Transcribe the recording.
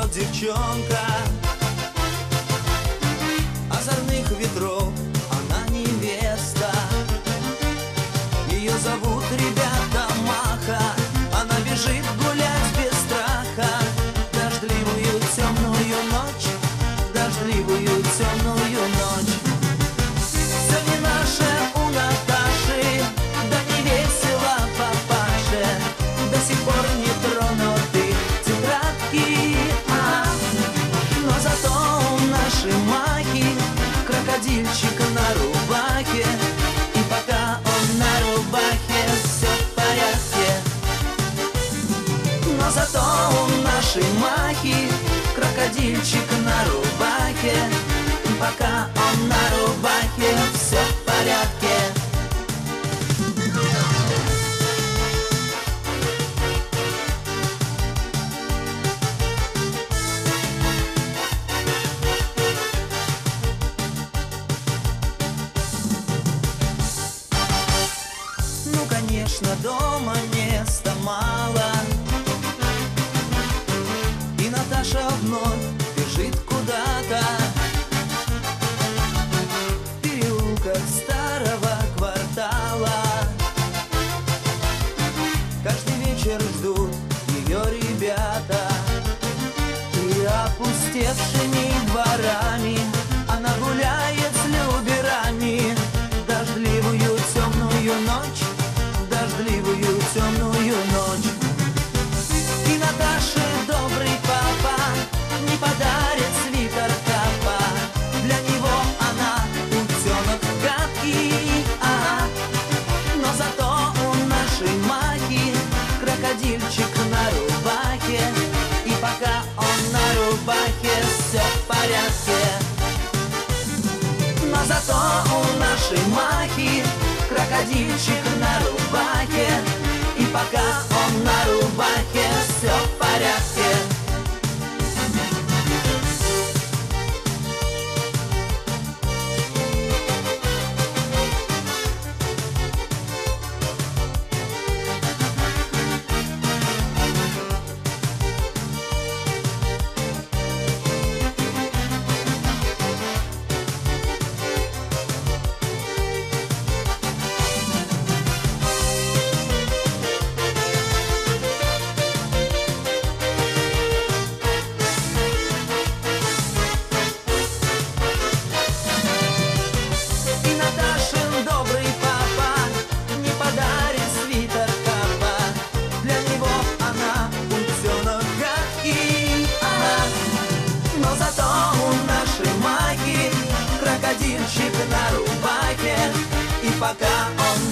вот девчонка озорных ветров, она невеста. Ее зовут, ребята, Маха. Она бежит гулять без страха. Дождливую темную ночь, дождливую темную ночь. Все не наше у Наташи, да не весело папаше. До сих пор не тронуты тетрадки, но зато у нашей Махи крокодильчик на рубахе. И пока он на рубахе, все в порядке. Но зато у нашей Махи крокодильчик на рубахе. И пока он на рубахе, все в порядке. Ну, конечно, дома места мало, и Наташа вновь бежит куда-то в переулках старого квартала. Каждый вечер ждут ее ребята, и опустевшими дворами она гуляет с люберами. Дождливую темную ночь, дождливую темную ночь. И Наташе добрый папа не подарит свитер капа. Для него она утенок гадкий, но зато у нашей Махи крокодильчик на рубахе. И пока он на рубахе, все в порядке. Но зато у нашей Махи крокодильчик на рубахе. И пока он на рубахе, все в порядке. Но зато у нашей Махи крокодильчик на рубахе. И пока он